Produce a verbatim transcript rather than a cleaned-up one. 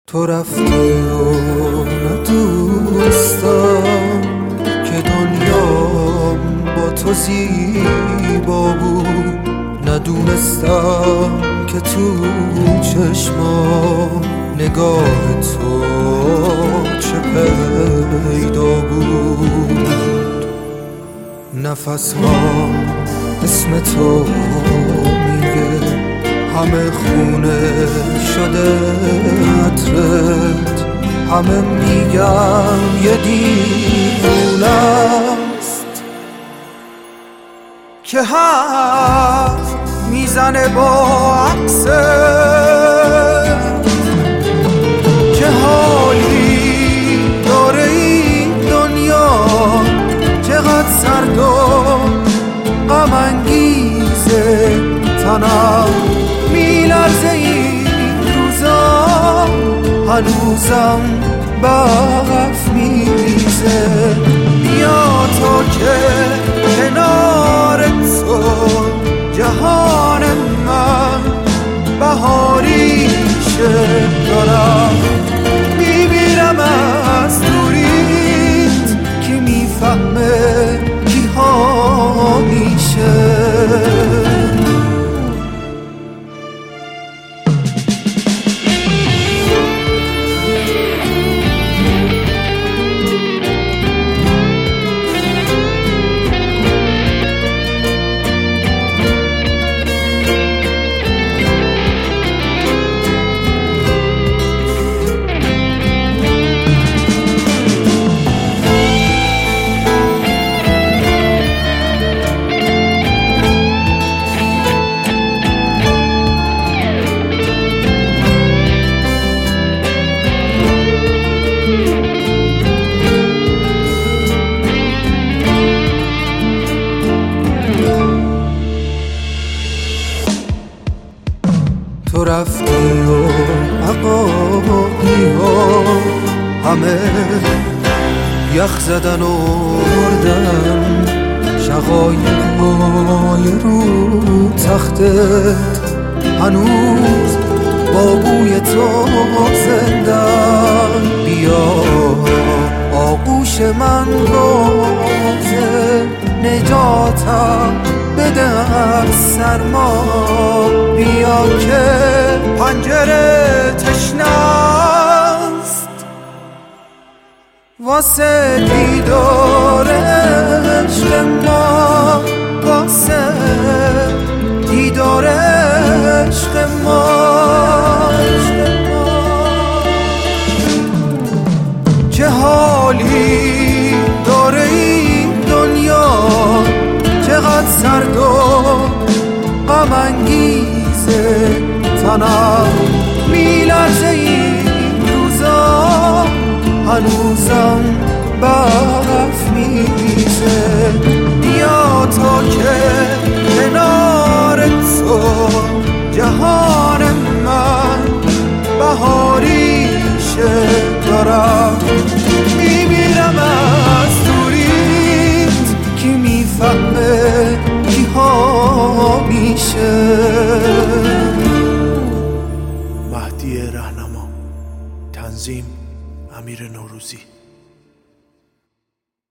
تو رفتی و ندونستم که دنیام با تو زیبا بود. ندونستم که تو چشمام نگاه تو چه پیدا بود. نفس ها اسم تو میگه، همه خونه شده عطرت، همه میگم یه دیوونه است که حرف میزنه با عکست، که حالی داره این دنیا، چقدر سرد و غم انگیزه، تنم میلرزه این روزا، هنوزم برف میریزه. بیا تا که کنار تو جهان من بهاریشه، دارم میمیرم از دوریت، کی میفهمه کی ها میشه. تو رفتی و عقابی ها همه یخ زدن و مردن، شقایق های رو تختت هنوز با بوی تو زندن. بیا آغوش من بازه، نجاتم بده از سرما. بیا که پنجره تشنست واسه دیدار عشق ما، واسه دیدار عشق ما. چه حالی داره این دنیا، چقدر سرد و غم انگیزه، تنم میلرزه این روزا، هنوزم برف میریزه. بیا تا که کنار تو جهان من بهاریشه، دارم میمیرم از دوریت، کی میفهمه کی ها میشه. مهدی رهنما، تنظیم امیر نوروزی.